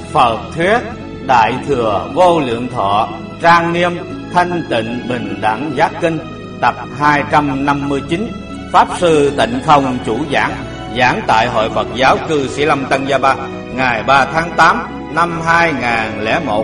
Phật thuyết Đại Thừa Vô Lượng Thọ Trang Nghiêm Thanh Tịnh Bình Đẳng Giác Kinh, tập 259. Pháp sư Tịnh Không chủ giảng, giảng tại Hội Phật giáo cư Sĩ Lâm Tân Gia Ba, ngày 3 tháng 8 năm 2001.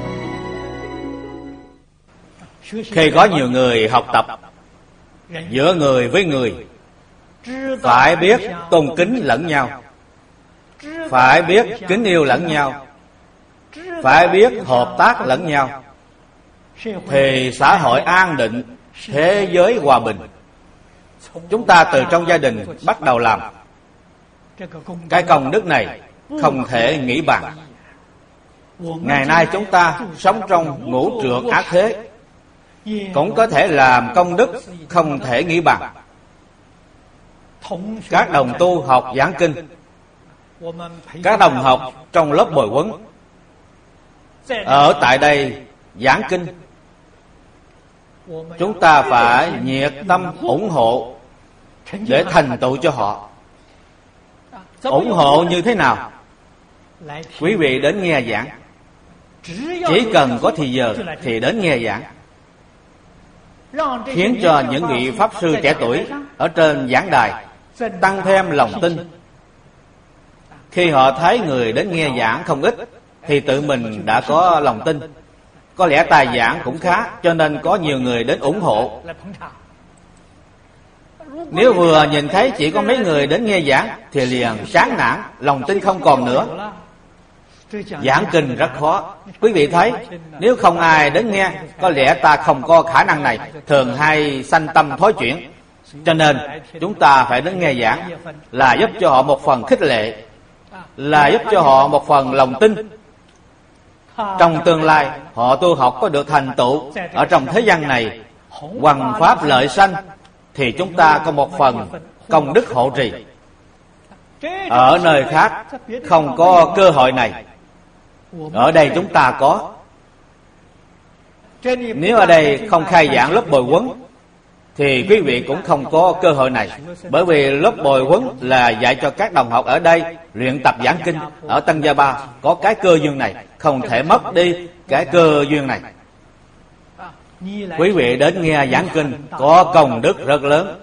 Khi có nhiều người học tập, giữa người với người phải biết tôn kính lẫn nhau, phải biết kính yêu lẫn nhau, phải biết hợp tác lẫn nhau, thì xã hội an định, thế giới hòa bình. Chúng ta từ trong gia đình bắt đầu làm. Cái công đức này không thể nghĩ bàn. Ngày nay chúng ta sống trong ngũ trược ác thế, cũng có thể làm công đức không thể nghĩ bàn. Các đồng tu học giảng kinh, các đồng học trong lớp bồi huấn ở tại đây giảng kinh, chúng ta phải nhiệt tâm ủng hộ để thành tựu cho họ. Ủng hộ như thế nào? Quý vị đến nghe giảng, chỉ cần có thì giờ thì đến nghe giảng, khiến cho những vị pháp sư trẻ tuổi ở trên giảng đài tăng thêm lòng tin. Khi họ thấy người đến nghe giảng không ít thì tự mình đã có lòng tin. Có lẽ tài giảng cũng khá, cho nên có nhiều người đến ủng hộ. Nếu vừa nhìn thấy chỉ có mấy người đến nghe giảng thì liền chán nản, lòng tin không còn nữa. Giảng kinh rất khó. Quý vị thấy, nếu không ai đến nghe, có lẽ ta không có khả năng này, thường hay sanh tâm thối chuyển. Cho nên chúng ta phải đến nghe giảng, là giúp cho họ một phần khích lệ, là giúp cho họ một phần lòng tin. Trong tương lai họ tu học có được thành tựu ở trong thế gian này, hoằng pháp lợi sanh, thì chúng ta có một phần công đức hộ trì. Ở nơi khác không có cơ hội này, ở đây chúng ta có. Nếu ở đây không khai giảng lớp bồi huấn thì quý vị cũng không có cơ hội này. Bởi vì lớp bồi huấn là dạy cho các đồng học ở đây luyện tập giảng kinh. Ở Tân Gia Ba có cái cơ duyên này, không thể mất đi cái cơ duyên này. Quý vị đến nghe giảng kinh có công đức rất lớn.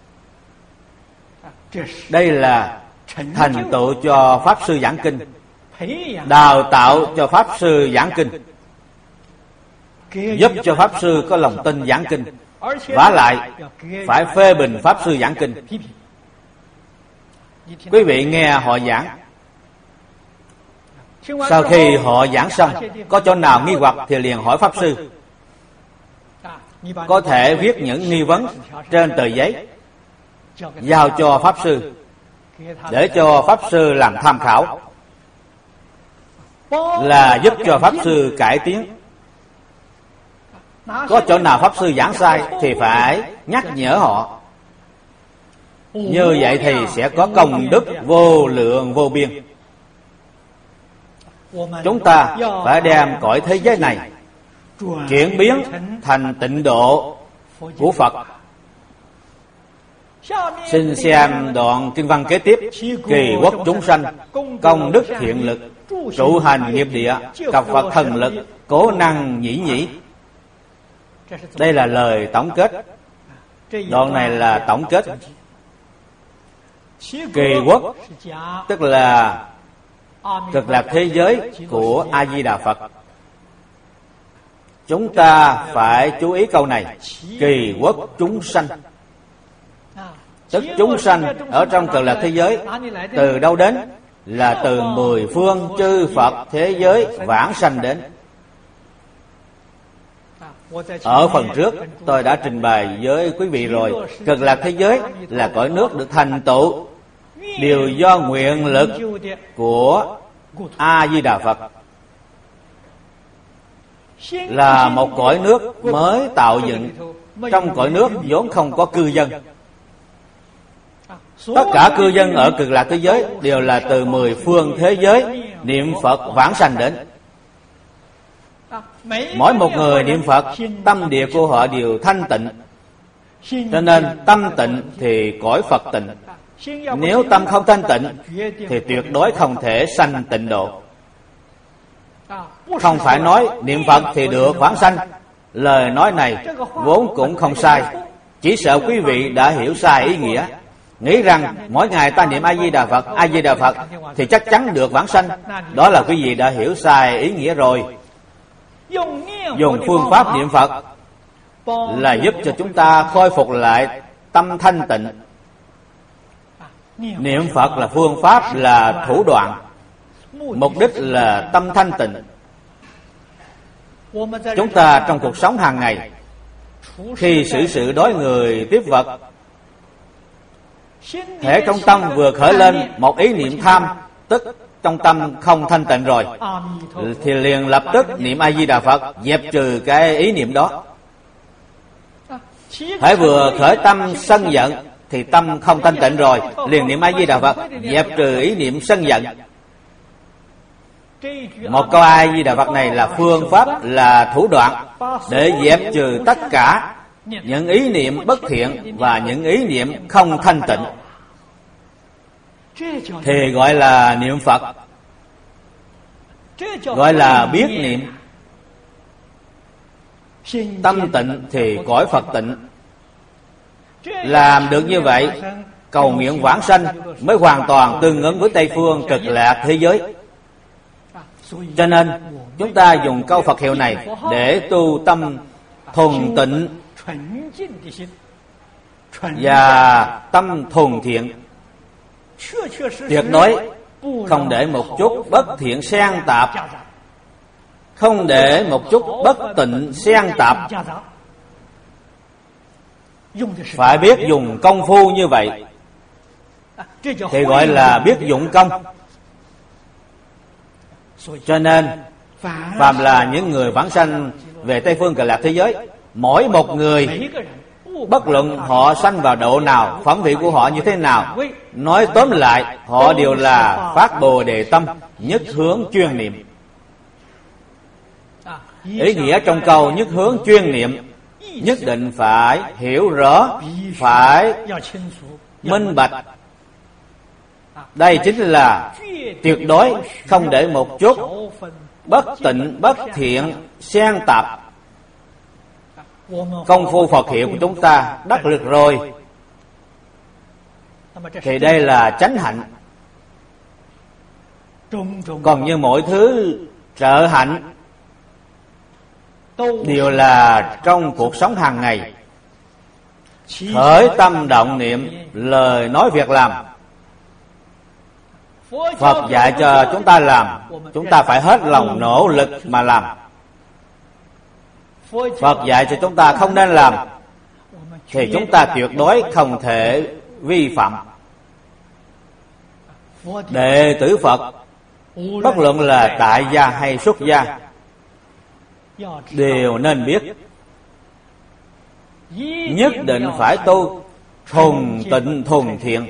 Đây là thành tựu cho pháp sư giảng kinh, đào tạo cho pháp sư giảng kinh, giúp cho pháp sư có lòng tin giảng kinh. Vả lại phải phê bình pháp sư giảng kinh. Quý vị nghe họ giảng, sau khi họ giảng xong có chỗ nào nghi hoặc thì liền hỏi pháp sư. Có thể viết những nghi vấn trên tờ giấy giao cho pháp sư, để cho pháp sư làm tham khảo, là giúp cho pháp sư cải tiến. Có chỗ nào pháp sư giảng sai thì phải nhắc nhở họ. Như vậy thì sẽ có công đức vô lượng vô biên. Chúng ta phải đem cõi thế giới này chuyển biến thành tịnh độ của Phật. Xin xem đoạn kinh văn kế tiếp. Kỳ quốc chúng sanh, công đức thiện lực, trụ hành nghiệp địa, cập Phật thần lực, cố năng nhĩ nhĩ. Đây là lời tổng kết. Đoạn này là tổng kết. Kỳ quốc tức là cực lạc thế giới của A Di Đà Phật. Chúng ta phải chú ý câu này. Kỳ quốc chúng sanh, tức chúng sanh ở trong cực lạc thế giới. Từ đâu đến? Là từ mười phương chư Phật thế giới vãng sanh đến. Ở phần trước tôi đã trình bày với quý vị rồi. Cực lạc thế giới là cõi nước được thành tựu đều do nguyện lực của A Di Đà Phật. Là một cõi nước mới tạo dựng. Trong cõi nước vốn không có cư dân. Tất cả cư dân ở cực lạc thế giới đều là từ mười phương thế giới niệm Phật vãng sanh đến. Mỗi một người niệm Phật, tâm địa của họ đều thanh tịnh. Cho nên tâm tịnh thì cõi Phật tịnh. Nếu tâm không thanh tịnh thì tuyệt đối không thể sanh tịnh độ. Không phải nói niệm Phật thì được vãng sanh. Lời nói này vốn cũng không sai, chỉ sợ quý vị đã hiểu sai ý nghĩa, nghĩ rằng mỗi ngày ta niệm A Di Đà Phật, A Di Đà Phật thì chắc chắn được vãng sanh. Đó là quý vị đã hiểu sai ý nghĩa rồi. Dùng phương pháp niệm Phật là giúp cho chúng ta khôi phục lại tâm thanh tịnh. Niệm Phật là phương pháp, là thủ đoạn, mục đích là tâm thanh tịnh. Chúng ta trong cuộc sống hàng ngày, khi xử sự đối người tiếp vật, thể trong tâm vừa khởi lên một ý niệm tham, tức trong tâm không thanh tịnh rồi, thì liền lập tức niệm A Di Đà Phật dẹp trừ cái ý niệm đó. Hễ vừa khởi tâm sân giận thì tâm không thanh tịnh rồi, liền niệm A Di Đà Phật dẹp trừ ý niệm sân giận. Một câu A Di Đà Phật này là phương pháp, là thủ đoạn để dẹp trừ tất cả những ý niệm bất thiện và những ý niệm không thanh tịnh, thì gọi là niệm Phật, gọi là biết niệm. Tâm tịnh thì cõi Phật tịnh. Làm được như vậy, cầu nguyện vãng sanh mới hoàn toàn tương ứng với Tây phương Cực Lạc thế giới. Cho nên chúng ta dùng câu Phật hiệu này để tu tâm thuần tịnh và tâm thuần thiện, tuyệt đối không để một chút bất thiện xen tạp, không để một chút bất tịnh xen tạp. Phải biết dùng công phu như vậy thì gọi là biết dụng công. Cho nên phàm là những người vãng sanh về Tây phương Cực Lạc thế giới, mỗi một người, bất luận họ sanh vào độ nào, phẩm vị của họ như thế nào, nói tóm lại họ đều là phát Bồ Đề tâm, nhất hướng chuyên niệm. Ý nghĩa trong câu nhất hướng chuyên niệm nhất định phải hiểu rõ, phải minh bạch. Đây chính là tuyệt đối không để một chút bất tịnh, bất thiện xen tạp. Công phu Phật hiệu của chúng ta đắc lực rồi thì đây là chánh hạnh. Còn như mọi thứ trợ hạnh đều là trong cuộc sống hàng ngày, khởi tâm động niệm, lời nói việc làm. Phật dạy cho chúng ta làm, chúng ta phải hết lòng nỗ lực mà làm. Phật dạy cho chúng ta không nên làm thì chúng ta tuyệt đối không thể vi phạm. Đệ tử Phật, bất luận là tại gia hay xuất gia, đều nên biết nhất định phải tu thuần tịnh thuần thiện.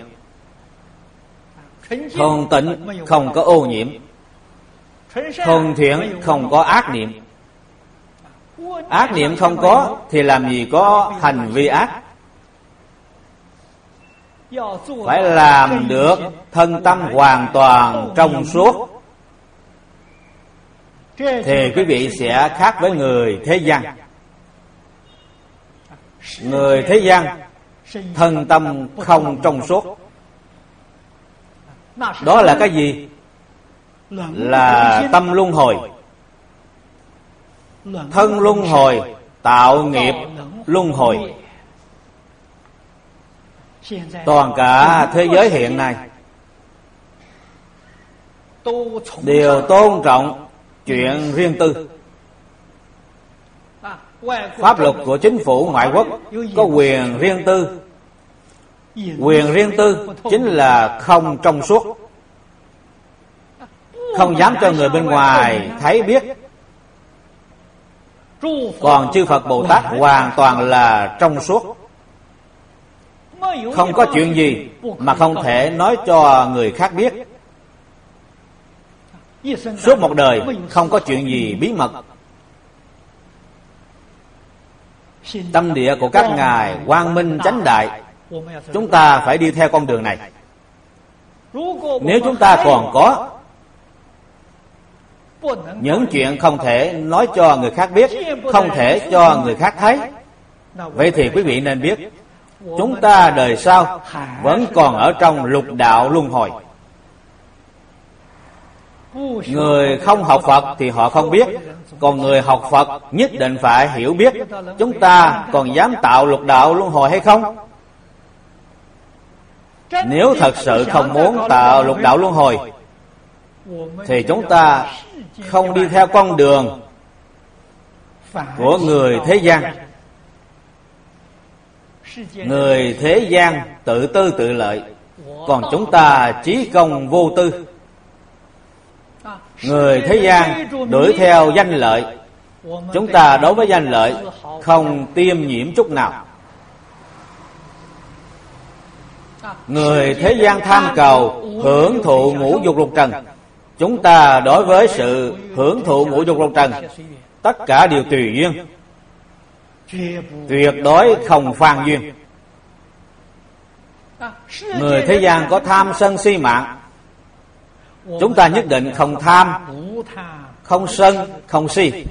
Thuần tịnh không có ô nhiễm, thuần thiện không có ác niệm. Ác niệm không có thì làm gì có hành vi ác. Phải làm được thân tâm hoàn toàn trong suốt thì quý vị sẽ khác với người thế gian. Người thế gian thân tâm không trong suốt. Đó là cái gì? Là tâm luân hồi. Thân luân hồi tạo nghiệp luân hồi. Toàn cả thế giới hiện nay đều tôn trọng chuyện riêng tư. Pháp luật của chính phủ ngoại quốc có quyền riêng tư. Quyền riêng tư chính là không trong suốt, không dám cho người bên ngoài thấy biết. Còn chư Phật Bồ Tát hoàn toàn là trong suốt, không có chuyện gì mà không thể nói cho người khác biết. Suốt một đời không có chuyện gì bí mật. Tâm địa của các ngài quang minh chánh đại, chúng ta phải đi theo con đường này. Nếu chúng ta còn có Những chuyện không thể nói cho người khác biết, không thể cho người khác thấy. Vậy thì quý vị nên biết, chúng ta đời sau vẫn còn ở trong lục đạo luân hồi. Người không học Phật thì họ không biết, còn người học Phật nhất định phải hiểu biết chúng ta còn dám tạo lục đạo luân hồi hay không. Nếu thật sự không muốn tạo lục đạo luân hồi thì chúng ta không đi theo con đường của người thế gian. Người thế gian tự tư tự lợi, còn chúng ta chí công vô tư. Người thế gian đuổi theo danh lợi, chúng ta đối với danh lợi không tiêm nhiễm chút nào. Người thế gian tham cầu hưởng thụ ngũ dục lục trần, chúng ta đối với sự hưởng thụ ngũ dục lục trần tất cả đều tùy duyên, tuyệt đối không phan duyên. Người thế gian có tham sân si mạng, chúng ta nhất định không tham, không sân, không si.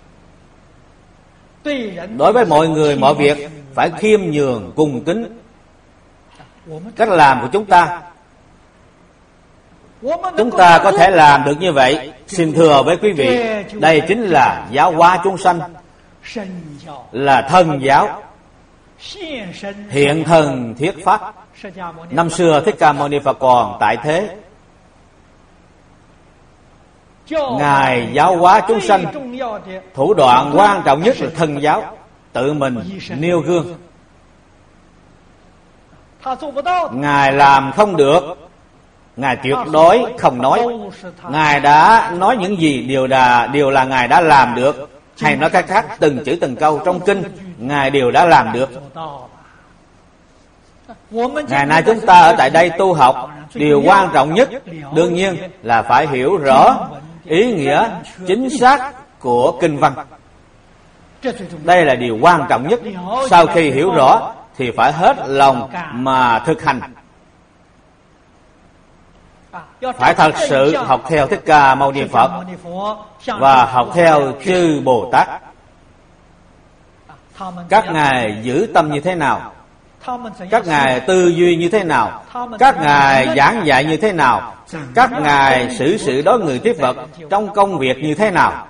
Đối với mọi người mọi việc phải khiêm nhường cung kính. Cách làm của chúng ta có thể làm được như vậy. Xin thưa với quý vị, đây chính là giáo hóa chúng sanh, là thân giáo, hiện thân thuyết pháp. Năm xưa Thích Ca Mâu Ni Phật còn tại thế, Ngài giáo hóa chúng sanh, thủ đoạn quan trọng nhất là thân giáo, tự mình nêu gương. Ngài làm không được, Ngài tuyệt đối không nói. Ngài đã nói những gì đều là Ngài đã làm được. Hay nói cách khác, từng chữ từng câu trong kinh Ngài đều đã làm được. Ngày nay chúng ta ở tại đây tu học, điều quan trọng nhất đương nhiên là phải hiểu rõ ý nghĩa chính xác của kinh văn. Đây là điều quan trọng nhất. Sau khi hiểu rõ thì phải hết lòng mà thực hành. Phải thật sự học theo Thích Ca Mâu Ni Phật và học theo chư Bồ Tát. Các ngài giữ tâm như thế nào, các ngài tư duy như thế nào, các ngài giảng dạy như thế nào, các ngài xử sự đối người tiếp vật trong công việc như thế nào,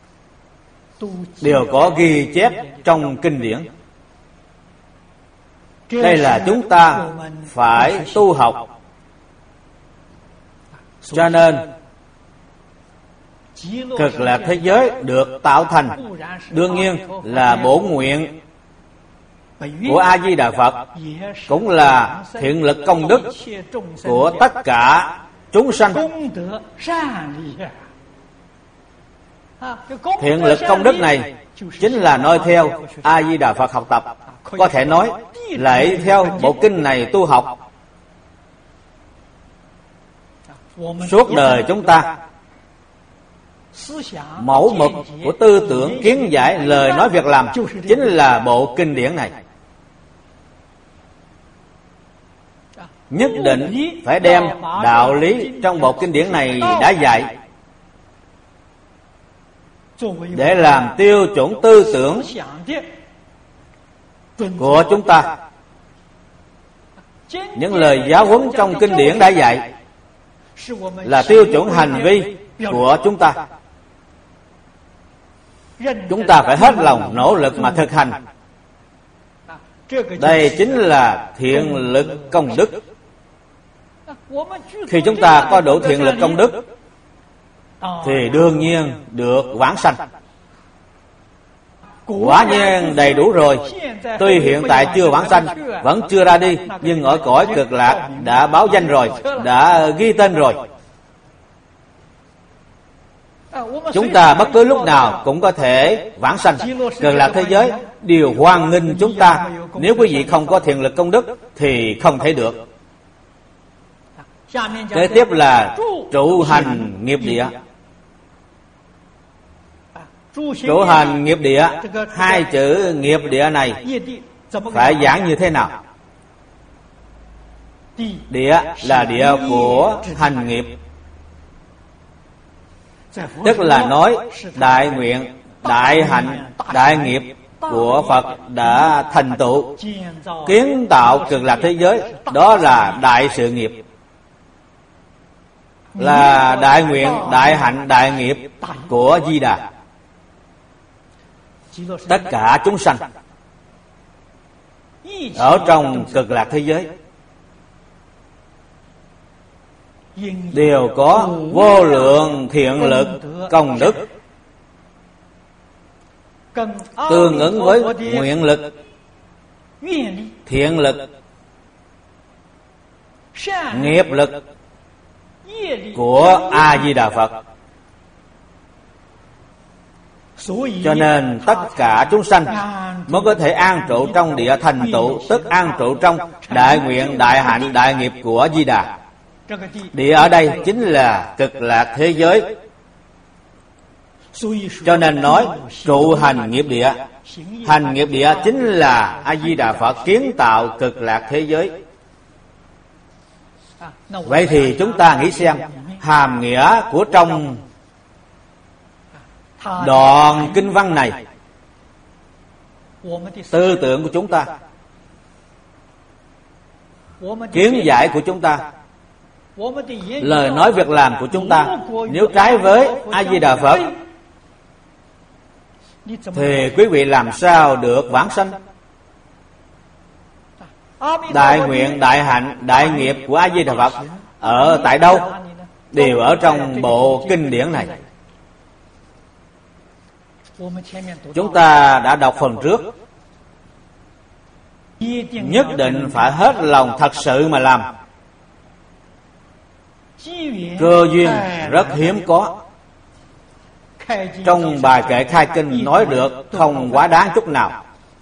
đều có ghi chép trong kinh điển. Đây là chúng ta phải tu học. Cho nên Cực lạc thế giới được tạo thành đương nhiên là bổn nguyện của A Di Đà Phật, cũng là thiện lực công đức của tất cả chúng sanh. Thiện lực công đức này chính là noi theo A Di Đà Phật học tập. Có thể nói lại theo bộ kinh này tu học, suốt đời chúng ta mẫu mực của tư tưởng, kiến giải, lời nói, việc làm chính là bộ kinh điển này. Nhất định phải đem đạo lý trong bộ kinh điển này đã dạy để làm tiêu chuẩn tư tưởng của chúng ta. Những lời giáo huấn trong kinh điển đã dạy là tiêu chuẩn hành vi của chúng ta. Chúng ta phải hết lòng nỗ lực mà thực hành. Đây chính là thiện lực công đức. Khi chúng ta có đủ thiện lực công đức thì đương nhiên được vãng sanh. Quả nhiên đầy đủ rồi. Tuy hiện tại chưa vãng sanh, vẫn chưa ra đi, nhưng ở cõi cực lạc đã báo danh rồi, đã ghi tên rồi. Chúng ta bất cứ lúc nào cũng có thể vãng sanh. Cực lạc thế giới đều hoan nghênh chúng ta. Nếu quý vị không có thiện lực công đức thì không thể được. Kế tiếp là trụ hành nghiệp địa. Trụ hành nghiệp địa, hai chữ nghiệp địa này phải giảng như thế nào? Địa là địa của hành nghiệp. tức là nói đại nguyện, đại hạnh, đại nghiệp của Phật đã thành tựu, kiến tạo cực lạc thế giới. Đó là đại sự nghiệp, là đại nguyện, đại hạnh, đại nghiệp của Di Đà. Tất cả chúng sanh ở trong cực lạc thế giới đều có vô lượng thiện lực, công đức, tương ứng với nguyện lực, thiện lực, nghiệp lực của A Di Đà Phật. Cho nên tất cả chúng sanh mới có thể an trụ trong địa thành tựu, tức an trụ trong đại nguyện, đại hạnh, đại nghiệp của Di Đà. Địa ở đây chính là cực lạc thế giới. Cho nên nói trụ hành nghiệp địa. Hành nghiệp địa chính là A Di Đà Phật kiến tạo cực lạc thế giới. Vậy thì chúng ta nghĩ xem, hàm nghĩa của trong đoạn kinh văn này, tư tưởng của chúng ta, kiến giải của chúng ta, lời nói việc làm của chúng ta, nếu trái với A Di Đà Phật thì quý vị làm sao được vãng sanh? Đại nguyện, đại hạnh, đại nghiệp của A Di Đà Phật ở tại đâu? Đều ở trong bộ kinh điển này. Chúng ta đã đọc phần trước. Nhất định phải hết lòng thật sự mà làm. Cơ duyên rất hiếm có. Trong bài kệ khai kinh nói được không quá đáng chút nào.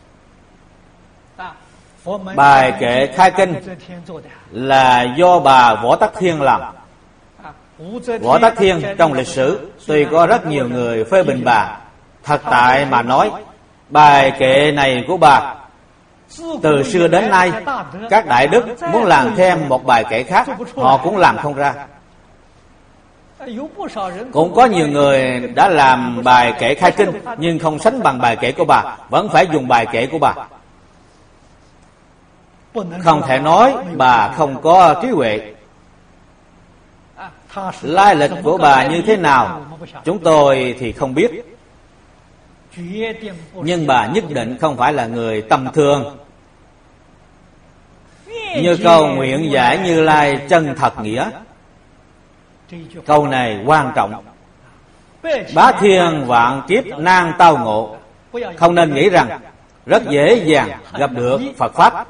Bài kệ khai kinh là do bà Võ Tắc Thiên làm. Võ Tắc Thiên trong lịch sử tuy có rất nhiều người phê bình bà, thật tại mà nói, bài kệ này của bà từ xưa đến nay, các đại đức muốn làm thêm một bài kệ khác, họ cũng làm không ra. Cũng có nhiều người đã làm bài kệ khai kinh, nhưng không sánh bằng bài kệ của bà, vẫn phải dùng bài kệ của bà. Không thể nói bà không có trí huệ. Lai lịch của bà như thế nào chúng tôi thì không biết, nhưng bà nhất định không phải là người tầm thường. Như câu nguyện giải Như Lai chân thật nghĩa, câu này quan trọng. Bá thiên vạn kiếp nan tao ngộ, không nên nghĩ rằng rất dễ dàng gặp được Phật Pháp.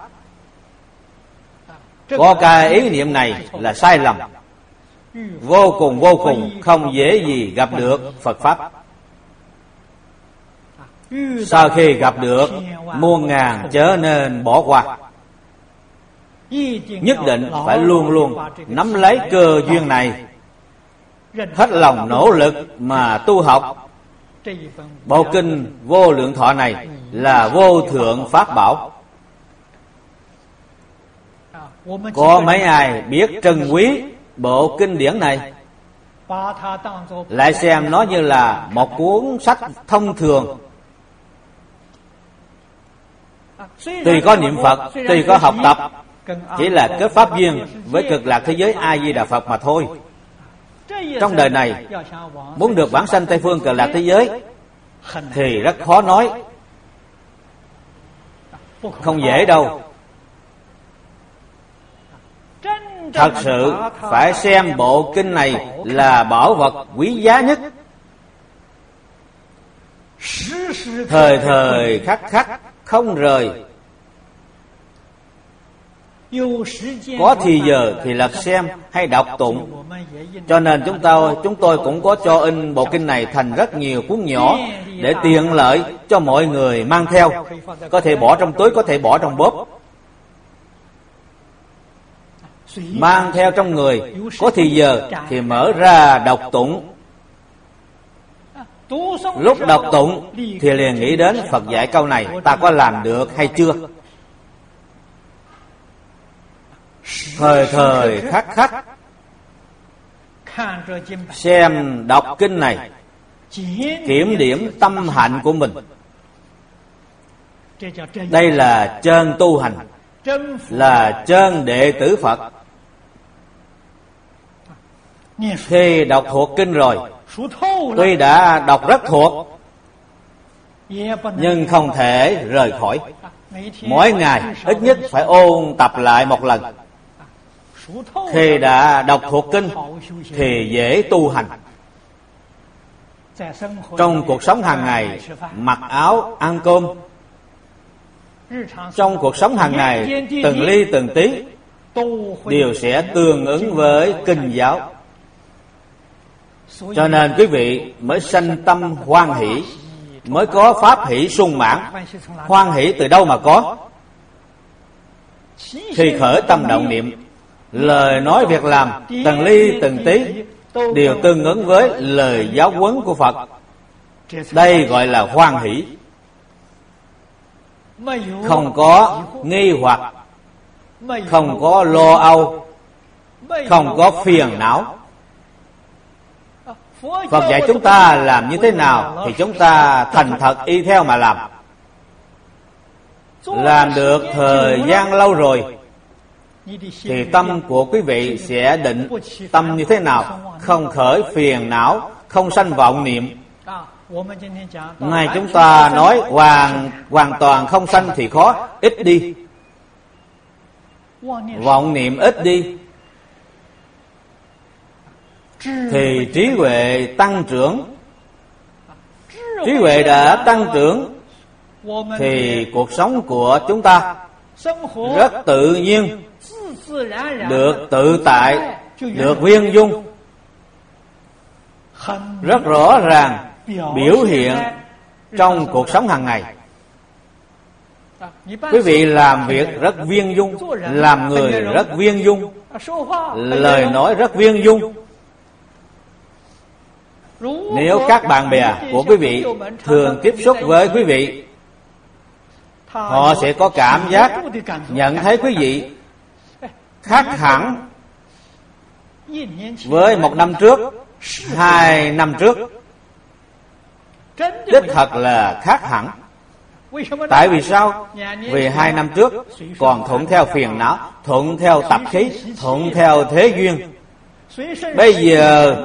Có cái ý niệm này là sai lầm. Vô cùng không dễ gì gặp được Phật Pháp. Sau khi gặp được, muôn ngàn chớ nên bỏ qua. Nhất định phải luôn luôn nắm lấy cơ duyên này, hết lòng nỗ lực mà tu học. Bộ kinh Vô Lượng Thọ này là vô thượng pháp bảo. Có mấy ai biết trân quý bộ kinh điển này, lại xem nó như là một cuốn sách thông thường. Tuy có niệm Phật, tuy có học tập, chỉ là kết pháp duyên với cực lạc thế giới A Di Đà Phật mà thôi. Trong đời này muốn được vãng sanh Tây phương cực lạc thế giới thì rất khó nói, không dễ đâu. Thật sự phải xem bộ kinh này là bảo vật quý giá nhất. Thời thời khắc khắc không rời. Có thì giờ thì lật xem hay đọc tụng. Cho nên chúng tôi cũng có cho in bộ kinh này thành rất nhiều cuốn nhỏ để tiện lợi cho mọi người mang theo. Có thể bỏ trong túi, có thể bỏ trong bóp, mang theo trong người. Có thì giờ thì mở ra đọc tụng. Lúc đọc tụng thì liền nghĩ đến Phật dạy câu này, ta có làm được hay chưa? Thời thời khắc khắc xem đọc kinh này, kiểm điểm tâm hạnh của mình. Đây là chân tu hành, là chân đệ tử Phật. Khi đọc thuộc kinh rồi, tuy đã đọc rất thuộc, nhưng không thể rời khỏi. Mỗi ngày ít nhất phải ôn tập lại một lần. Khi đã đọc thuộc kinh thì dễ tu hành. Trong cuộc sống hàng ngày, mặc áo, ăn cơm, trong cuộc sống hàng ngày, từng ly từng tí đều sẽ tương ứng với kinh giáo. Cho nên quý vị mới sanh tâm hoan hỷ, mới có pháp hỷ sung mãn. Hoan hỷ từ đâu mà có? Khi khởi tâm động niệm, lời nói việc làm từng ly từng tí đều tương ứng với lời giáo huấn của Phật. Đây gọi là hoan hỷ. Không có nghi hoặc, không có lo âu, không có phiền não. Phật dạy chúng ta làm như thế nào thì chúng ta thành thật y theo mà làm. Làm được thời gian lâu rồi thì tâm của quý vị sẽ định tâm như thế nào? Không khởi phiền não, không sanh vọng niệm. Ngày chúng ta nói hoàn toàn không sanh thì khó, ít đi. Vọng niệm ít đi thì trí huệ tăng trưởng. Trí huệ đã tăng trưởng thì cuộc sống của chúng ta rất tự nhiên, được tự tại, được viên dung, rất rõ ràng biểu hiện trong cuộc sống hàng ngày. Quý vị làm việc rất viên dung, làm người rất viên dung, lời nói rất viên dung. Nếu các bạn bè của quý vị thường tiếp xúc với quý vị, họ sẽ có cảm giác nhận thấy quý vị khác hẳn với 1 năm trước, 2 năm trước. Đích thật là khác hẳn. Tại vì sao? Vì 2 năm trước còn thuận theo phiền não, thuận theo tập khí, thuận theo thế duyên. Bây giờ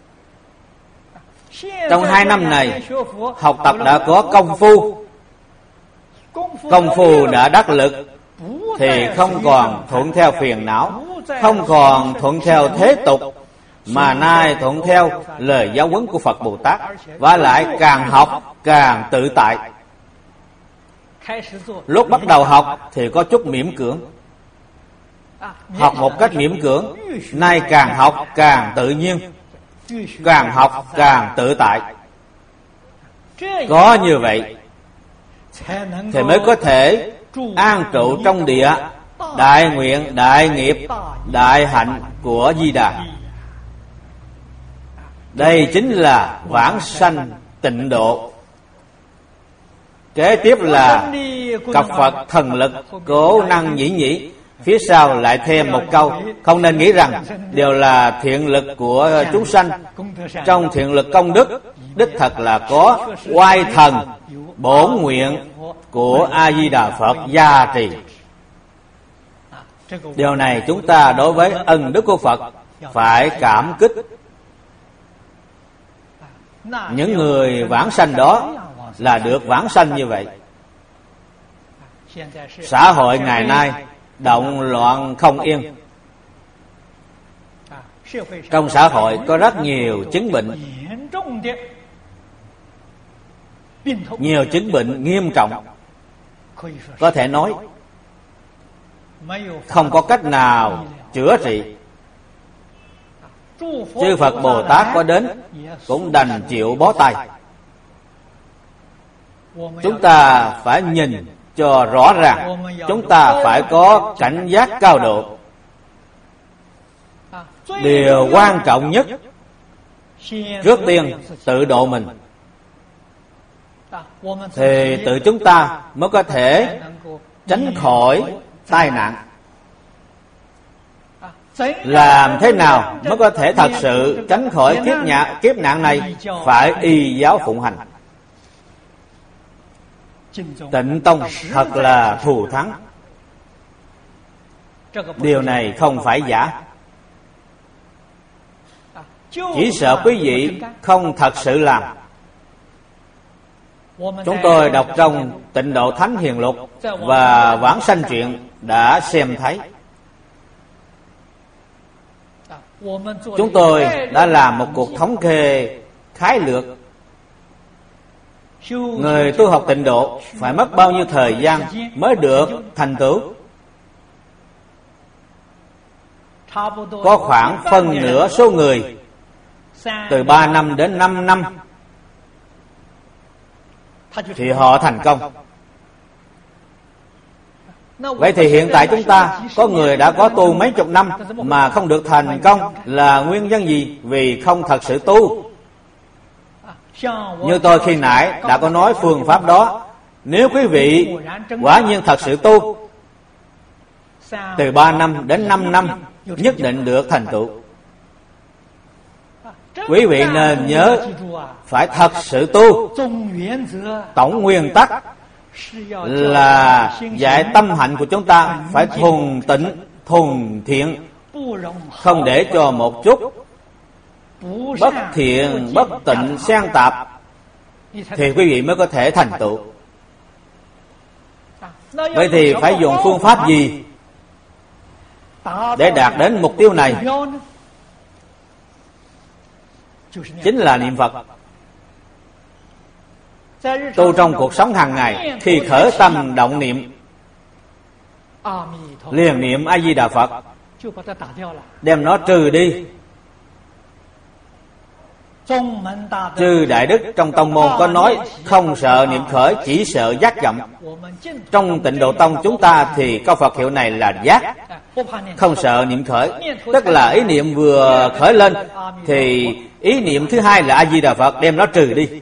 trong 2 năm này học tập đã có công phu, công phu đã đắc lực thì không còn thuận theo phiền não, không còn thuận theo thế tục, mà nay thuận theo lời giáo huấn của Phật Bồ Tát. Và lại càng học càng tự tại. Lúc bắt đầu học thì có chút miễn cưỡng, học một cách miễn cưỡng. Nay càng học càng tự nhiên, càng học càng tự tại. Có như vậy thì mới có thể an trụ trong địa đại nguyện, đại nghiệp, đại hạnh của Di Đà. Đây chính là vãng sanh tịnh độ. Kế tiếp là cập Phật thần lực cố năng nhĩ nhĩ. Phía sau lại thêm một câu: không nên nghĩ rằng đều là thiện lực của chúng sanh. Trong thiện lực công đức, đích thật là có oai thần bổn nguyện của A Di Đà Phật gia trì. Điều này chúng ta đối với ân đức của Phật phải cảm kích. Những người vãng sanh đó là được vãng sanh như vậy. Xã hội ngày nay động loạn không yên. Trong xã hội có rất nhiều chứng bệnh, nhiều chứng bệnh nghiêm trọng, có thể nói không có cách nào chữa trị. Chư Phật Bồ Tát có đến cũng đành chịu bó tay. Chúng ta phải nhìn cho rõ ràng, chúng ta phải có cảnh giác cao độ. Điều quan trọng nhất trước tiên tự độ mình, thì tự chúng ta mới có thể tránh khỏi tai nạn. Làm thế nào mới có thể thật sự tránh khỏi kiếp nạn này? Phải y giáo phụng hành. Tịnh Tông thật là thù thắng. Điều này không phải giả. Chỉ sợ quý vị không thật sự làm. Chúng tôi đọc trong Tịnh Độ Thánh Hiền Lục và Vãng Sanh Truyện đã xem thấy. Chúng tôi đã làm một cuộc thống kê khái lược. Người tu học tịnh độ phải mất bao nhiêu thời gian mới được thành tựu? Có khoảng phân nửa số người từ 3 năm đến 5 năm thì họ thành công. Vậy thì hiện tại chúng ta có người đã có tu mấy chục năm mà không được thành công là nguyên nhân gì? Vì không thật sự tu. Như tôi khi nãy đã có nói phương pháp đó. Nếu quý vị quả nhiên thật sự tu, từ 3 năm đến 5 năm nhất định được thành tựu. Quý vị nên nhớ, phải thật sự tu. Tổng nguyên tắc là dạy tâm hạnh của chúng ta phải thuần tịnh, thuần thiện, không để cho một chút bất thiện, bất tịnh xen tạp, thì quý vị mới có thể thành tựu. Vậy thì phải dùng phương pháp gì để đạt đến mục tiêu này? Chính là niệm Phật. Tu trong cuộc sống hàng ngày, khi khởi tâm động niệm, liền niệm A Di Đà Phật, đem nó trừ đi. Chư đại đức trong tông môn có nói không sợ niệm khởi, chỉ sợ giác chậm. Trong Tịnh Độ Tông chúng ta thì câu Phật hiệu này là giác, không sợ niệm khởi. Tức là ý niệm vừa khởi lên thì ý niệm thứ hai là A Di Đà Phật, đem nó trừ đi.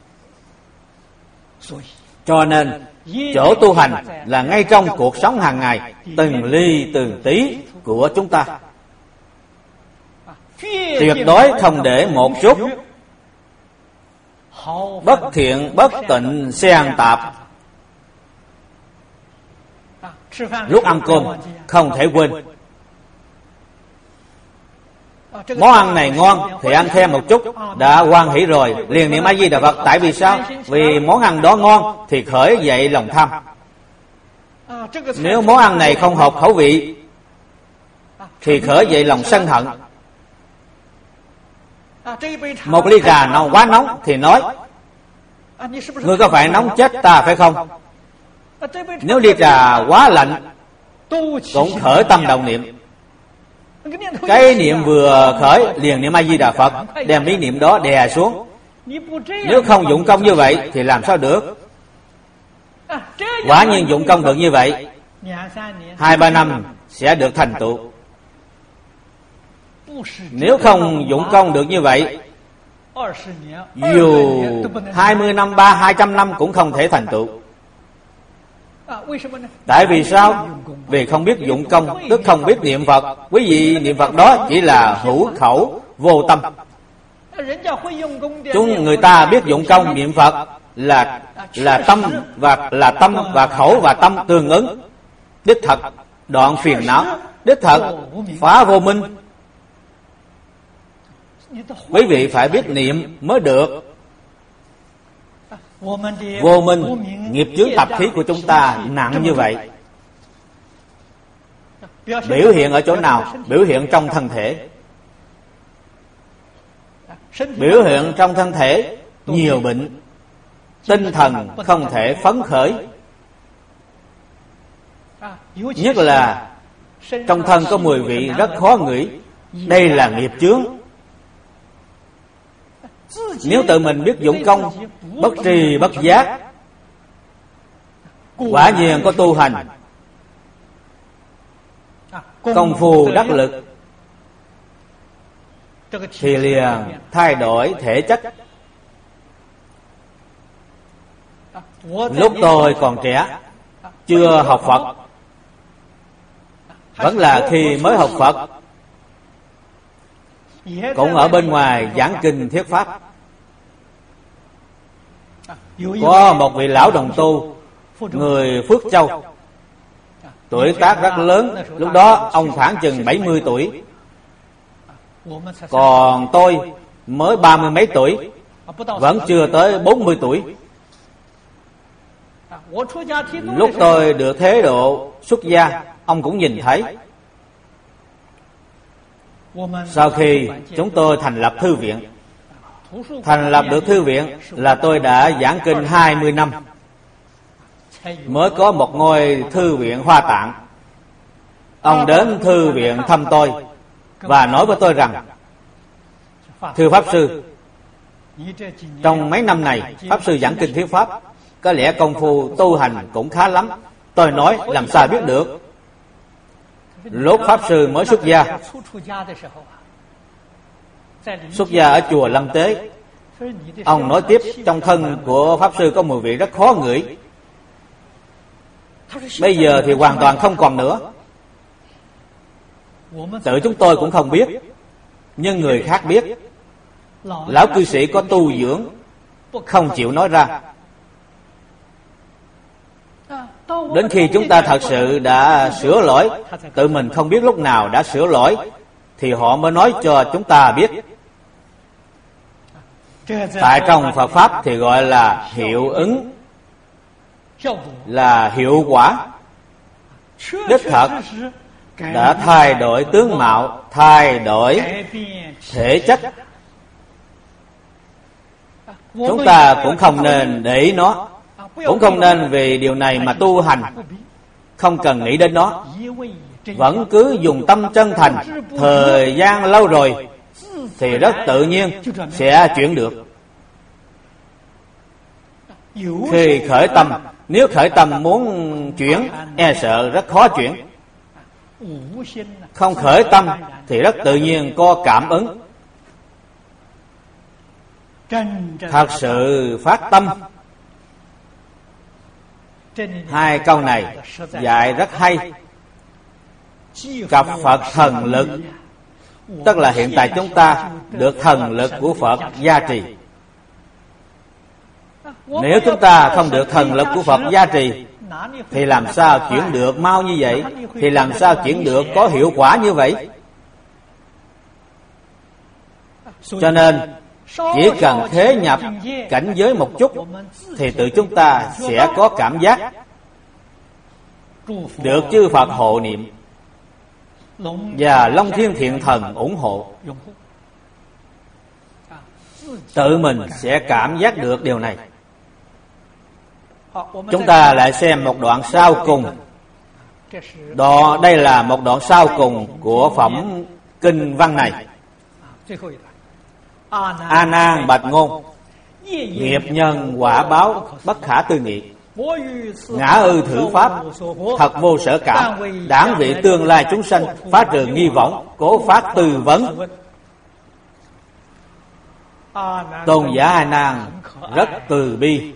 Cho nên chỗ tu hành là ngay trong cuộc sống hàng ngày, từng ly từng tí của chúng ta. Tuyệt đối không để một chút bất thiện, bất tịnh xen tạp. Lúc ăn cơm không thể quên. Món ăn này ngon thì ăn thêm một chút, đã hoan hỷ rồi, liền niệm A Di Đà Phật. Tại vì sao? Vì món ăn đó ngon thì khởi dậy lòng tham. Nếu món ăn này không hợp khẩu vị thì khởi dậy lòng sân hận. Một ly trà nó quá nóng thì nói: ngươi có phải nóng chết ta phải không? Nếu ly trà quá lạnh cũng khởi tâm động niệm. Cái niệm vừa khởi liền niệm A Di Đà Phật, đem ý niệm đó đè xuống. Nếu không dụng công như vậy thì làm sao được? Quả nhiên dụng công được như vậy, 2-3 năm sẽ được thành tựu. Nếu không dụng công được như vậy, dù 20 năm, 200 năm cũng không thể thành tựu. Tại vì sao? Vì không biết dụng công, tức không biết niệm Phật. Quý vị niệm Phật đó chỉ là hữu khẩu vô tâm. Người ta biết dụng công niệm Phật là tâm và khẩu và tâm tương ứng. Đích thật đoạn phiền não, đích thật phá vô minh. Quý vị phải biết niệm mới được. Vô minh, nghiệp chướng tập khí của chúng ta nặng như vậy. Biểu hiện ở chỗ nào? Biểu hiện trong thân thể. Biểu hiện trong thân thể nhiều bệnh, tinh thần không thể phấn khởi. Nhất là trong thân có mùi vị rất khó ngửi. Đây là nghiệp chướng. Nếu tự mình biết dụng công, bất tri bất giác, quả nhiên có tu hành, công phu đắc lực, thì liền thay đổi thể chất. Lúc tôi còn trẻ, chưa học Phật, vẫn là khi mới học Phật, cũng ở bên ngoài giảng kinh thuyết pháp. Có một vị lão đồng tu người Phước Châu, tuổi tác rất lớn, lúc đó ông khoảng chừng 70 tuổi, còn tôi mới 30 mấy tuổi, vẫn chưa tới 40 tuổi. Lúc tôi được thế độ xuất gia, ông cũng nhìn thấy. Sau khi chúng tôi thành lập thư viện, thành lập được thư viện là tôi đã giảng kinh 20 năm, mới có một ngôi thư viện Hoa Tạng. Ông đến thư viện thăm tôi và nói với tôi rằng: thưa Pháp Sư, trong mấy năm này Pháp Sư giảng kinh thuyết pháp, có lẽ công phu tu hành cũng khá lắm. Tôi nói: làm sao biết được. Lúc Pháp Sư mới xuất gia ở chùa Lâm Tế, ông nói tiếp: trong thân của Pháp Sư có mùi vị rất khó ngửi. Bây giờ thì hoàn toàn không còn nữa. Tự chúng tôi cũng không biết, nhưng người khác biết. Lão cư sĩ có tu dưỡng, không chịu nói ra. Đến khi chúng ta thật sự đã sửa lỗi, tự mình không biết lúc nào đã sửa lỗi, thì họ mới nói cho chúng ta biết. Tại trong Phật Pháp thì gọi là hiệu ứng, là hiệu quả. Đích thật đã thay đổi tướng mạo, thay đổi thể chất. Chúng ta cũng không nên để ý nó, cũng không nên vì điều này mà tu hành, không cần nghĩ đến nó. Vẫn cứ dùng tâm chân thành, thời gian lâu rồi thì rất tự nhiên sẽ chuyển được. Khi khởi tâm, nếu khởi tâm muốn chuyển, e sợ rất khó chuyển. Không khởi tâm thì rất tự nhiên có cảm ứng. Thật sự phát tâm. Hai câu này dạy rất hay. Cặp Phật thần lực, tức là hiện tại chúng ta được thần lực của Phật gia trì. Nếu chúng ta không được thần lực của Phật gia trì thì làm sao chuyển được mau như vậy, thì làm sao chuyển được có hiệu quả như vậy. Cho nên chỉ cần thế nhập cảnh giới một chút thì tự chúng ta sẽ có cảm giác được chư Phật hộ niệm và Long Thiên Thiện Thần ủng hộ. Tự mình sẽ cảm giác được điều này. Chúng ta lại xem một đoạn sau cùng. Đây là một đoạn sau cùng của phẩm kinh văn này. A Nan bạch ngôn: nghiệp nhân quả báo bất khả tư nghị, ngã ư thử pháp thật vô sở cảm, đảng vị tương lai chúng sanh, phá trừ nghi võng, cố phát tư vấn. Tôn giả A Nan rất từ bi.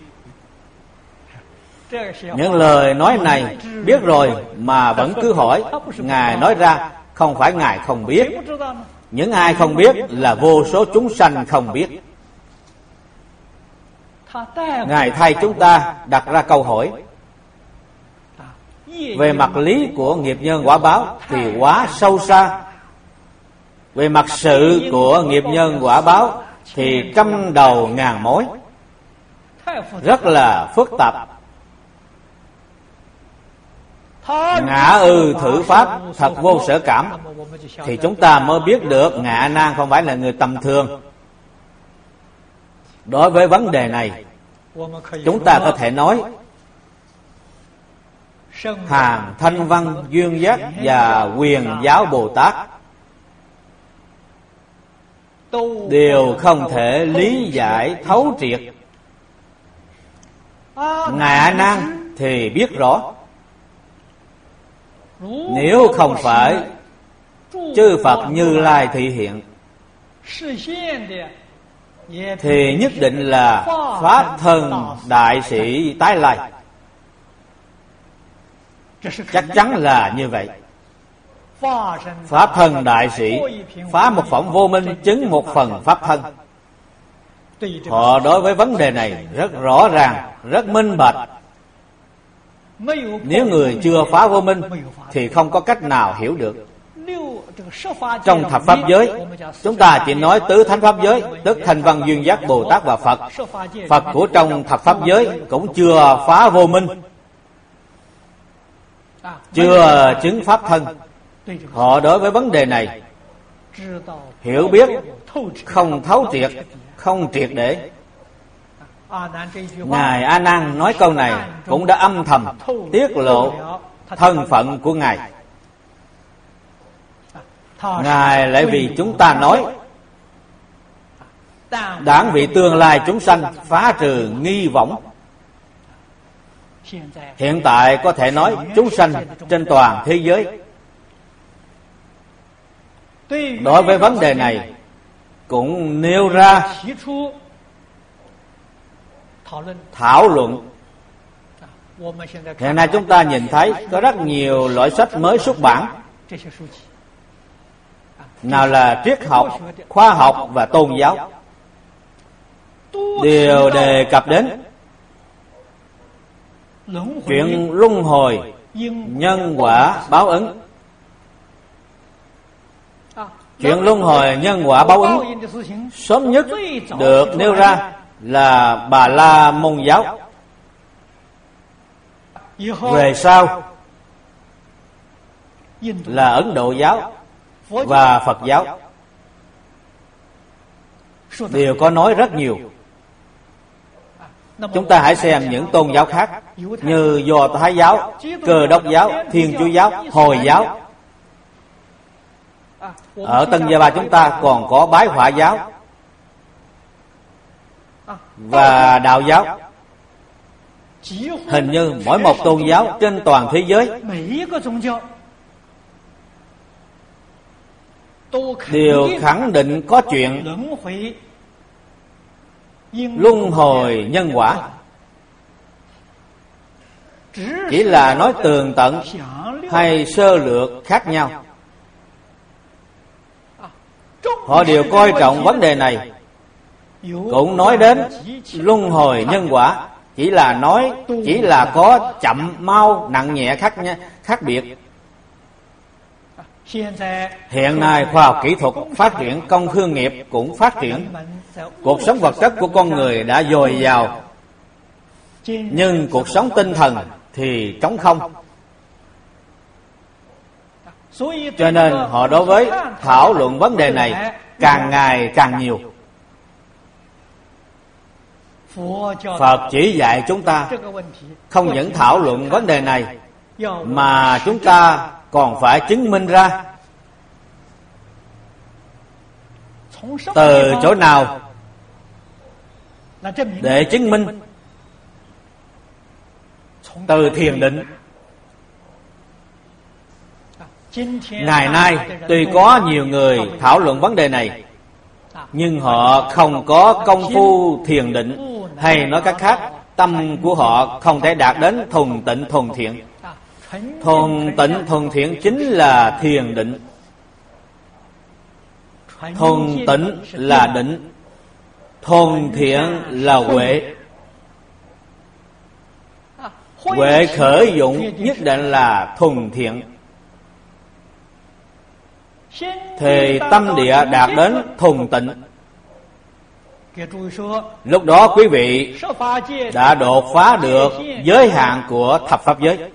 Những lời nói này biết rồi mà vẫn cứ hỏi. Ngài nói ra, không phải Ngài không biết. Những ai không biết là vô số chúng sanh không biết. Ngài thay chúng ta đặt ra câu hỏi. Về mặt lý của nghiệp nhân quả báo thì quá sâu xa. Về mặt sự của nghiệp nhân quả báo thì trăm đầu ngàn mối, rất là phức tạp. Ngã ư thử pháp thật vô sở cảm, thì chúng ta mới biết được Ngài A Nan không phải là người tầm thường. Đối với vấn đề này, chúng ta có thể nói Hàng Thanh Văn Duyên Giác và Quyền Giáo Bồ Tát đều không thể lý giải thấu triệt. Ngài A Nan thì biết rõ. Nếu không phải chư Phật Như Lai thị hiện thì nhất định là Pháp thân đại sĩ tái lai. Chắc chắn là như vậy. Pháp thân đại sĩ phá một phẩm vô minh, chứng một phần pháp thân. Họ đối với vấn đề này rất rõ ràng, rất minh bạch. Nếu người chưa phá vô minh thì không có cách nào hiểu được. Trong thập pháp giới, chúng ta chỉ nói tứ thánh pháp giới, tức Thanh Văn Duyên Giác Bồ Tát và Phật. Phật của trong thập pháp giới cũng chưa phá vô minh, chưa chứng pháp thân. Họ đối với vấn đề này hiểu biết không thấu triệt, không triệt để. Ngài A Nan nói câu này cũng đã âm thầm tiết lộ thân phận của Ngài. Ngài lại vì chúng ta nói, đáng vì tương lai chúng sanh phá trừ nghi võng. Hiện tại có thể nói chúng sanh trên toàn thế giới đối với vấn đề này cũng nêu ra thảo luận. Hiện nay chúng ta nhìn thấy có rất nhiều loại sách mới xuất bản, nào là triết học, khoa học và tôn giáo, đều đề cập đến chuyện luân hồi, nhân quả, báo ứng. Chuyện luân hồi, nhân quả, báo ứng sớm nhất được nêu ra là Bà La Môn giáo. Về sau là Ấn Độ giáo và Phật giáo, đều có nói rất nhiều. Chúng ta hãy xem những tôn giáo khác như Do Thái giáo, Cơ Đốc giáo, Thiên Chúa giáo, Hồi giáo. Ở Tân Gia Ba chúng ta còn có Bái Hỏa giáo và Đạo giáo. Hình như mỗi một tôn giáo trên toàn thế giới đều khẳng định có chuyện luân hồi nhân quả, chỉ là nói tường tận hay sơ lược khác nhau. Họ đều coi trọng vấn đề này, cũng nói đến luân hồi nhân quả, chỉ là có chậm mau nặng nhẹ khác biệt. Hiện nay khoa học kỹ thuật phát triển, công thương nghiệp cũng phát triển, cuộc sống vật chất của con người đã dồi dào, nhưng cuộc sống tinh thần thì trống không. Cho nên họ đối với thảo luận vấn đề này càng ngày càng nhiều. Phật chỉ dạy chúng ta không những thảo luận vấn đề này, mà chúng ta còn phải chứng minh ra từ chỗ nào để chứng minh. Từ thiền định. Ngày nay tuy có nhiều người thảo luận vấn đề này, nhưng họ không có công phu thiền định, hay nói cách khác, tâm của họ không thể đạt đến thuần tịnh thuần thiện. Thuần tịnh thuần thiện chính là thiền định. Thuần tịnh là định, thuần thiện là huệ. Huệ khởi dụng nhất định là thuần thiện, thì tâm địa đạt đến thuần tịnh. Lúc đó quý vị đã đột phá được giới hạn của thập pháp giới.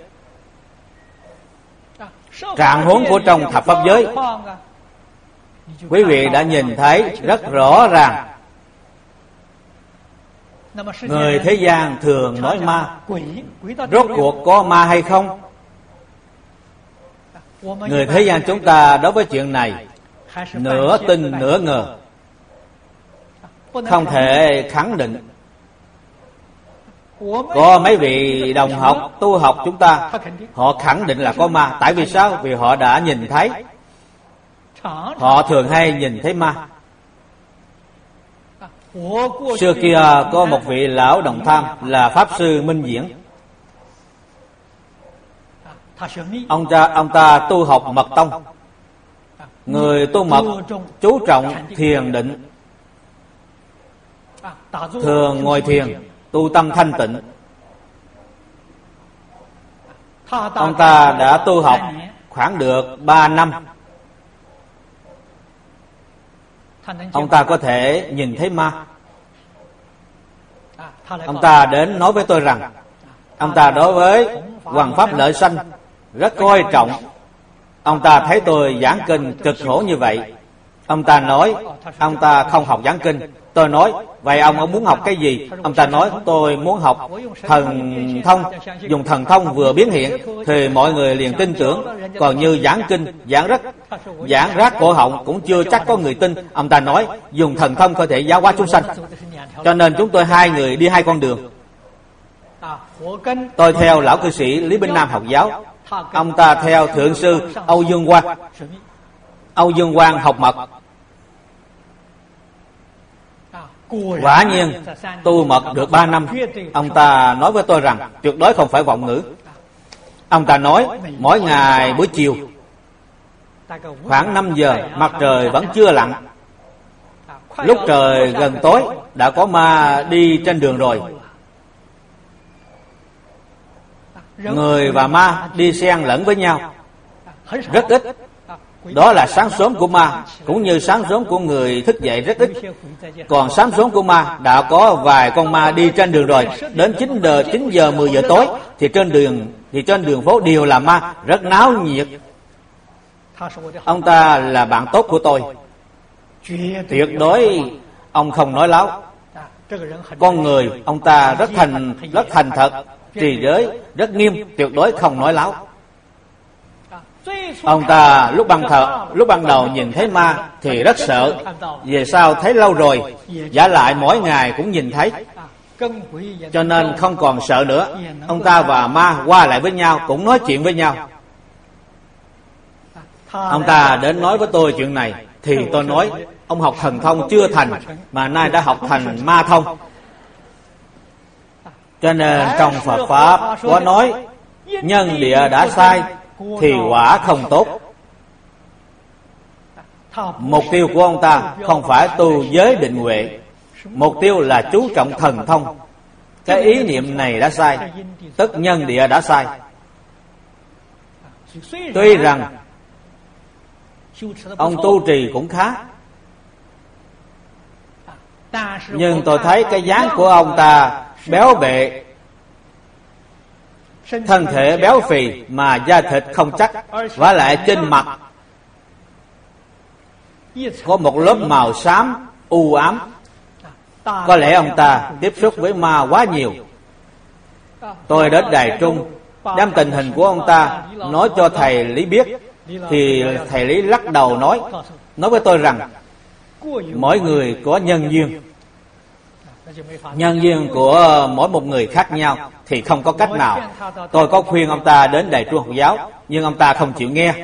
Trạng huống của trong thập pháp giới quý vị đã nhìn thấy rất rõ ràng. Người thế gian thường nói ma, rốt cuộc có ma hay không? Người thế gian chúng ta đối với chuyện này nửa tin nửa ngờ, không thể khẳng định. Có mấy vị đồng học tu học chúng ta, họ khẳng định là có ma. Tại vì sao? Vì họ đã nhìn thấy. Họ thường hay nhìn thấy ma. Xưa kia có một vị lão Đồng Tham là Pháp Sư Minh Diễn. Ông ta tu học mật tông, Người tu mật chú trọng thiền định, thường ngồi thiền, tu tâm thanh tịnh. Ông ta đã tu học khoảng được 3 năm. Ông ta có thể nhìn thấy ma. Ông ta đến nói với tôi rằng ông ta đối với hoằng pháp lợi sanh rất coi trọng. Ông ta thấy tôi giảng kinh cực khổ như vậy. Ông ta nói ông ta không học giảng kinh. Tôi nói vậy ông muốn học cái gì? Ông ta nói tôi muốn học thần thông. Dùng thần thông vừa biến hiện thì mọi người liền tin tưởng. Còn như giảng kinh, giảng rác cổ họng cũng chưa chắc có người tin. Ông ta nói dùng thần thông có thể giáo hóa chúng sanh. Cho nên chúng tôi hai người đi hai con đường. Tôi theo lão cư sĩ Lý Binh Nam học giáo. Ông ta theo thượng sư Âu Dương Quang. Âu Dương Quang học mật. Quả nhiên tu mật được 3 năm. Ông ta nói với tôi rằng tuyệt đối không phải vọng ngữ. Ông ta nói mỗi ngày buổi chiều khoảng 5 giờ mặt trời vẫn chưa lặn. Lúc trời gần tối đã có ma đi trên đường rồi. Người và ma đi xen lẫn với nhau rất ít. Đó là sáng sớm của ma, cũng như sáng sớm của người thức dậy rất ít. Còn sáng sớm của ma đã có vài con ma đi trên đường rồi. Đến 9 giờ 10 giờ tối thì trên đường phố đều là ma, rất náo nhiệt. Ông ta là bạn tốt của tôi. Tuyệt đối ông không nói láo. Con người ông ta rất thành thật, trì giới rất nghiêm, tuyệt đối không nói láo. Ông ta lúc ban đầu nhìn thấy ma thì rất sợ. Về sau thấy lâu rồi, giả lại mỗi ngày cũng nhìn thấy, cho nên không còn sợ nữa. Ông ta và ma qua lại với nhau, cũng nói chuyện với nhau. Ông ta đến nói với tôi chuyện này thì tôi nói ông học thần thông chưa thành mà nay đã học thành ma thông. Cho nên trong Phật Pháp có nói nhân địa đã sai thì quả không tốt. Mục tiêu của ông ta không phải tu giới định huệ, mục tiêu là chú trọng thần thông. Cái ý niệm này đã sai, tức nhân địa đã sai. Tuy rằng ông tu trì cũng khá, nhưng tôi thấy cái dáng của ông ta béo bệ, thân thể béo phì mà da thịt không chắc, vả lại trên mặt có một lớp màu xám u ám. Có lẽ ông ta tiếp xúc với ma quá nhiều. Tôi đến Đài Trung đem tình hình của ông ta nói cho thầy Lý biết, thì thầy Lý lắc đầu nói với tôi rằng mỗi người có nhân duyên. Nhân duyên của mỗi một người khác nhau thì không có cách nào. Tôi có khuyên ông ta đến Đài Trung học giáo, nhưng ông ta không chịu nghe.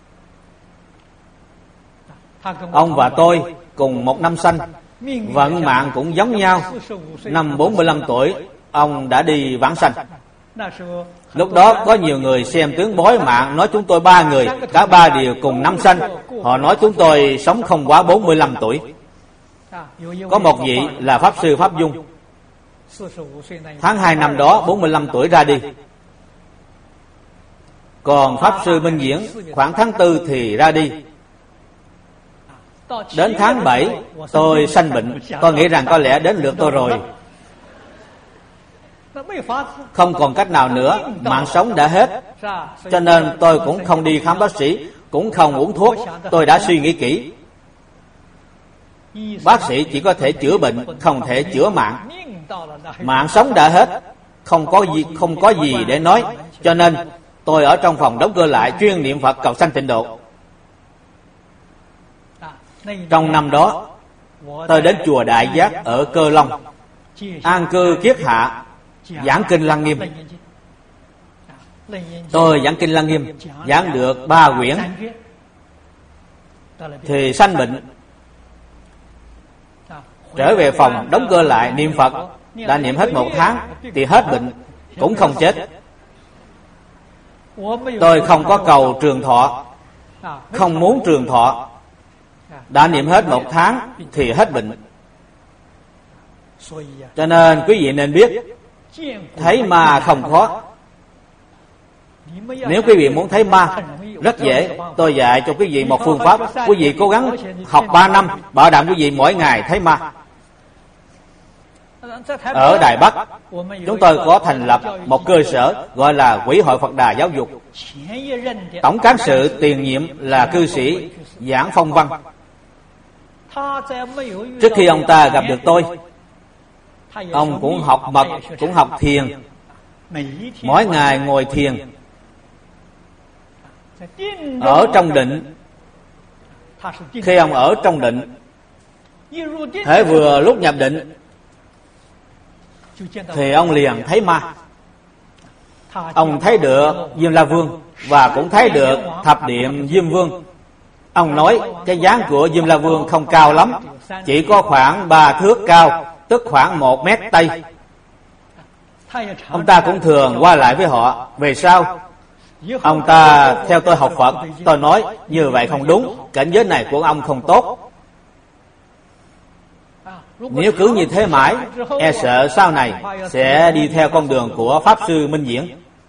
Ông và tôi cùng một năm sanh, vận mạng cũng giống nhau. Năm 45 tuổi ông đã đi vãng sanh. Lúc đó có nhiều người xem tướng bói mạng nói chúng tôi 3 người, cả 3 đều cùng năm sanh. Họ nói chúng tôi sống không quá 45 tuổi. Có một vị là Pháp Sư Pháp Dung, tháng 2 năm đó 45 tuổi ra đi. Còn Pháp Sư Minh Diễn khoảng tháng 4 thì ra đi. Đến tháng 7 tôi sanh bệnh. Tôi nghĩ rằng có lẽ đến lượt tôi rồi. Không còn cách nào nữa, mạng sống đã hết. Cho nên tôi cũng không đi khám bác sĩ, cũng không uống thuốc. Tôi đã suy nghĩ kỹ. Bác sĩ chỉ có thể chữa bệnh, không thể chữa mạng. Mạng sống đã hết, không có gì để nói. Cho nên tôi ở trong phòng đóng cửa lại, chuyên niệm Phật cầu sanh tịnh độ. Trong năm đó tôi đến chùa Đại Giác ở Cơ Long, an cư kiết hạ, giảng kinh Lăng Nghiêm. Tôi giảng kinh Lăng Nghiêm giảng được 3 quyển thì sanh bệnh. Trở về phòng đóng cửa lại niệm Phật, đã niệm hết 1 tháng thì hết bệnh, cũng không chết. Tôi không có cầu trường thọ, không muốn trường thọ, đã niệm hết 1 tháng thì hết bệnh. Cho nên quý vị nên biết, thấy ma không khó. Nếu quý vị muốn thấy ma rất dễ. Tôi dạy cho quý vị một phương pháp. Quý vị cố gắng học 3 năm, bảo đảm quý vị mỗi ngày thấy ma. Ở Đài Bắc, chúng tôi có thành lập một cơ sở gọi là Quỹ hội Phật Đà Giáo dục. Tổng cán sự tiền nhiệm là cư sĩ Giảng Phong Văn. Trước khi ông ta gặp được tôi, ông cũng học mật, cũng học thiền. Mỗi ngày ngồi thiền ở trong định. Khi ông ở trong định, hễ vừa lúc nhập định thì ông liền thấy ma. Ông thấy được Diêm La Vương và cũng thấy được thập điện Diêm Vương. Ông nói cái dáng của Diêm La Vương không cao lắm, chỉ có khoảng 3 thước cao, tức khoảng 1 mét tây. Ông ta cũng thường qua lại với họ. Về sau ông ta theo tôi học Phật. Tôi nói như vậy không đúng, cảnh giới này của ông không tốt. Nếu cứ như thế mãi, e sợ sau này sẽ đi theo con đường của Pháp Sư Minh Diễn.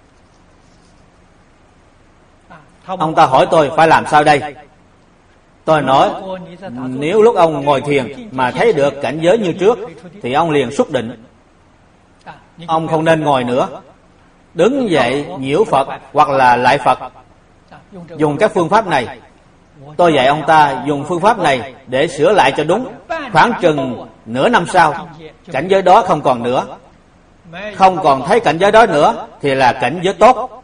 Ông ta hỏi tôi phải làm sao đây? Tôi nói, nếu lúc ông ngồi thiền mà thấy được cảnh giới như trước thì ông liền xuất định. Ông không nên ngồi nữa, đứng dậy nhiễu Phật hoặc là lại Phật. Dùng các phương pháp này. Tôi dạy ông ta dùng phương pháp này để sửa lại cho đúng. Khoảng chừng nửa năm sau, cảnh giới đó không còn nữa. Không còn thấy cảnh giới đó nữa thì là cảnh giới tốt.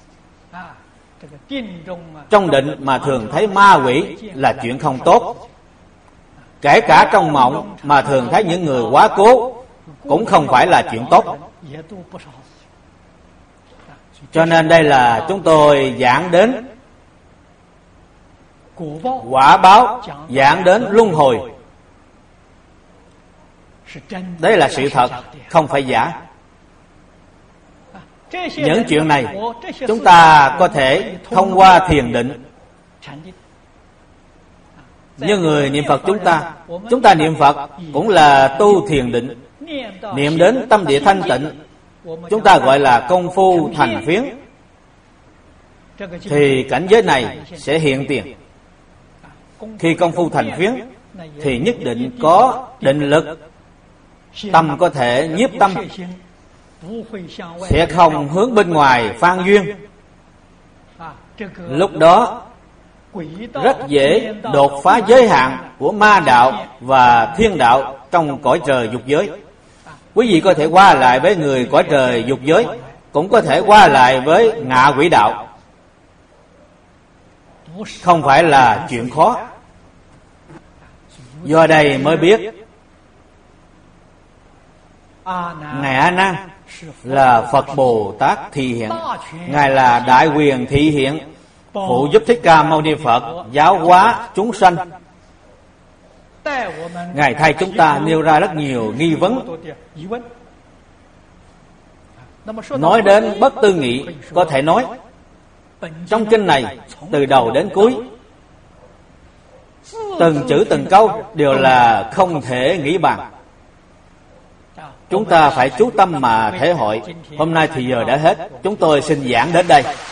Trong định mà thường thấy ma quỷ là chuyện không tốt. Kể cả trong mộng mà thường thấy những người quá cố cũng không phải là chuyện tốt. Cho nên đây là chúng tôi giảng đến quả báo, giảng đến luân hồi. Đây là sự thật, không phải giả. Những chuyện này chúng ta có thể thông qua thiền định. Như người niệm Phật chúng ta niệm Phật cũng là tu thiền định. Niệm đến tâm địa thanh tịnh, chúng ta gọi là công phu thành phiến, thì cảnh giới này sẽ hiện tiền. Khi công phu thành phiến thì nhất định có định lực, tâm có thể nhiếp tâm, sẽ không hướng bên ngoài phan duyên. Lúc đó rất dễ đột phá giới hạn của ma đạo và thiên đạo trong cõi trời dục giới. Quý vị có thể qua lại với người cõi trời dục giới, cũng có thể qua lại với ngạ quỷ đạo. Không phải là chuyện khó. Do đây mới biết Ngài A Nan là Phật Bồ Tát thị hiện. Ngài là đại quyền thị hiện, phụ giúp Thích Ca Mâu Ni Phật giáo hóa chúng sanh. Ngài thay chúng ta nêu ra rất nhiều nghi vấn. Nói đến bất tư nghị, có thể nói trong kinh này từ đầu đến cuối, từng chữ từng câu đều là không thể nghĩ bàn. Chúng ta phải chú tâm mà thể hội. Hôm nay thì giờ đã hết, chúng tôi xin giảng đến đây.